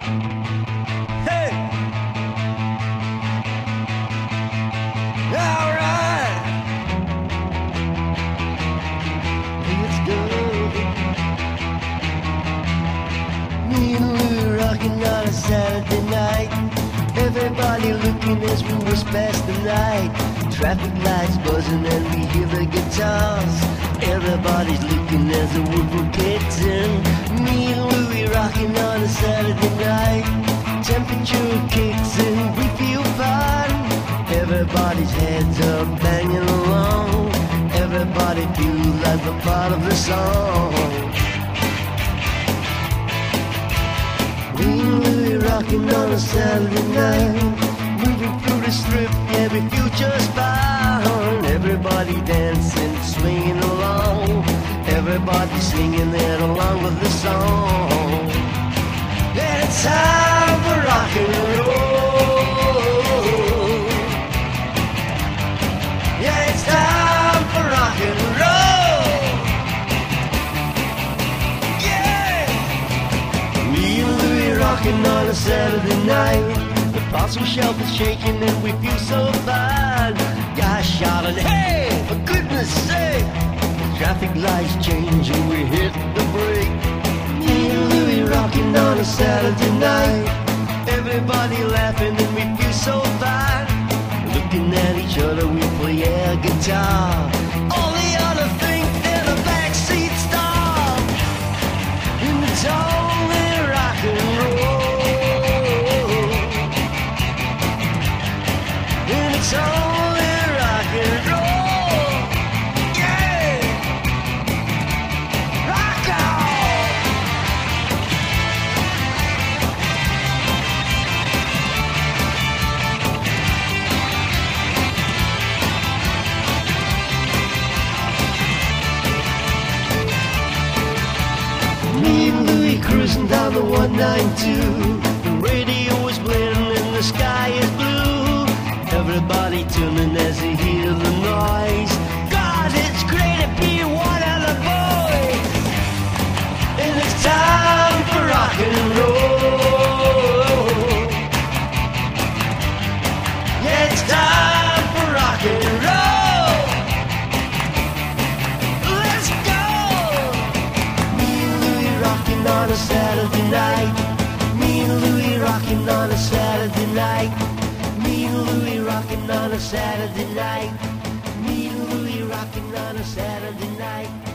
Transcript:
Hey! Alright! Let's go. Me and Lou rocking on a Saturday night. Everybody looking as we whisk past the night. Traffic lights buzzing and we hear the guitars. Everybody's looking as the woodwork kicks in. Me and Louie rocking on a Saturday night. Temperature kicks in, we feel fine. Everybody's heads up, banging along. Everybody feels like a part of the song. Me and Louie rocking on a Saturday night. Moving through the strip, yeah, we feel just fine. Everybody dancing, swinging along. Everybody singing it along with the song. Yeah, it's time for rock and roll. Yeah, it's time for rock and roll. Yeah! Me and Louie rocking on a Saturday night. The parcel shelf is shaking and we feel so fine. Guys shouting, hey, for goodness sake. Traffic lights change and we hit the brake. Me and Louie rocking on a Saturday night. Everybody laughing and we feel so fine. Looking at each other, we play air guitar. All the other think they're the backseat star. And it's only rock and roll. And it's only rock and roll. Yeah! Rock on! Me and Louie cruising down the 192. The radio is playing and the sky is blue. Everybody tuning as they hear the noise. God, it's great to be one of the boys. And it's time for rock and roll. Yeah, it's time for rock and roll. Let's go! Me and Louie rocking on a Saturday night. Me and Louie rocking on a Saturday night. Me and Louie rocking on a Saturday night. Me and Louie rocking on a Saturday night.